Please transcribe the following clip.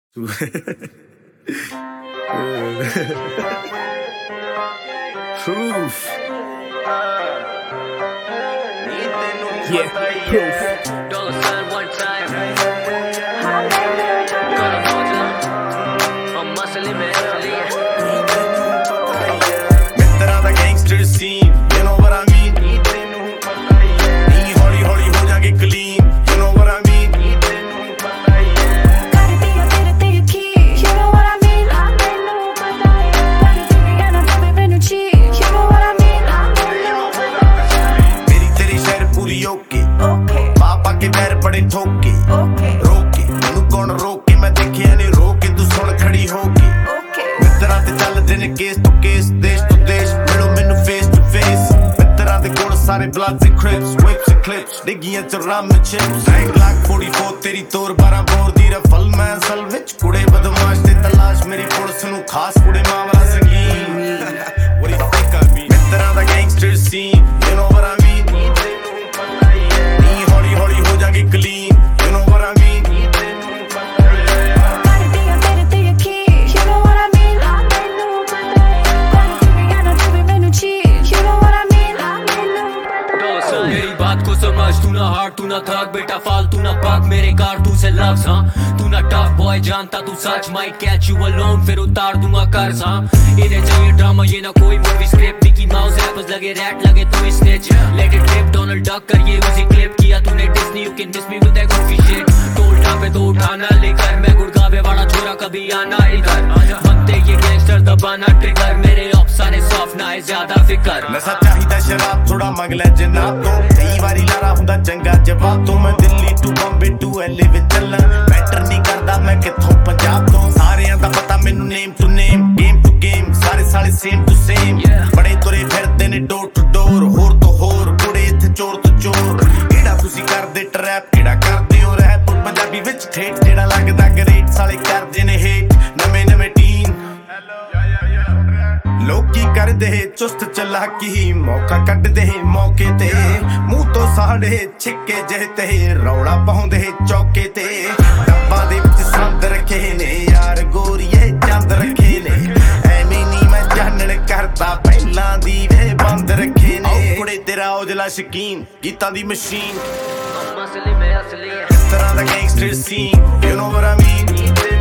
Proof. Yeah, proof. $sign one time. Got a motor. I'm muscling, man. Mittara da gangster scene, you know what I mean? Nee holi holi ho jaage clean, you know what I mean? Gotta be a bit of you know what I mean? And I'm never been to cheat, you know what I mean? Meri teri shair puri okay. Papa ke pair bade thoke. Roke, menu kaun roke, main dekhiya nahi roke, tu sun khadi hoke. Mittara te chalde ne case to case, desh to desh, milo menu face to face. Mittara de kol sare bloods and crips, whips and clips, diggiyan ch rum and chips. Glock 44 teri tor 12 bore di rifle main asal vich kude badmash te talash meri police nu khas kude mawla sangeem. What do you think I mean? Mittara da gangster scene, you know what I mean? Nee holi holi ho jaage clean, you know what I mean? Gotta be a bit of you know what I mean? And I'm never been to cheat, you know what I mean? मेरी बात को समझ तू ना हार तू ना थक बेटा फालतू ना पाक मेरे कारतू से लफ्ज हाँ तू ना टफ बॉय जानता तू such might catch you alone फिर उतार दूंगा कर्ज हाँ इन्हें चाहिए ड्रामा ये ना कोई movie script Mickey Mouse rappers लगे रैट लगे तू snatch let it clip Donald Duck कर ये उसी क्लिप किया तूने Disney you can miss me with that Goofy shit toll पे तो उठाना लेकर मैं गुड़गावे वाला छोरा कभी आना इधर बनते ये गैंगस्टर दबाना ट्रिगर मेरे ऑफ सारे सॉफ्ट ना है ज्यादा फिकर नशा चाहिदा शराब थोड़ा मंग ले जनाब तो कई बारी लारा हुंदा चंगा जवाब तो मैं Delhi to Bombay to LA विच चलना मैटर नहीं करदा मैं किथों पंजाब तो सारियां दा पता मैनू name to name game to game सारे साले सेम टू सेम बड़े तुरे फिरदे ने डोर टू डोर होर तो होर कुड़े इत्थे चोर तो चोर किहड़ा तुसी करदे ट्रैप किहड़ा करदे हो रैप पंजाबी विच ठेठ जेड़ा लगदा ग्रेट साले करदे ने हेट नਵੇਂ नਵੇਂ टीन लोकी करदे चुस्त चलाकी मौका कड्डदे मौके ते मूंह तो साड़े छिक्के जहते रौला पाउंदे चौके ते डब्बा दे विच संद रखे ने यार गोरीए चंद रखे ने ਐਵੇਂ ਨੀ मैं जानण करदा ਪਹਿਲਾਂ ਦੀ ਵੇ ਬੰਦ रखे ने कुड़े तेरा औजला शकीन गीतां दी मशीन I'm muscling, man. इस तरह दा gangster scene, you know what I mean?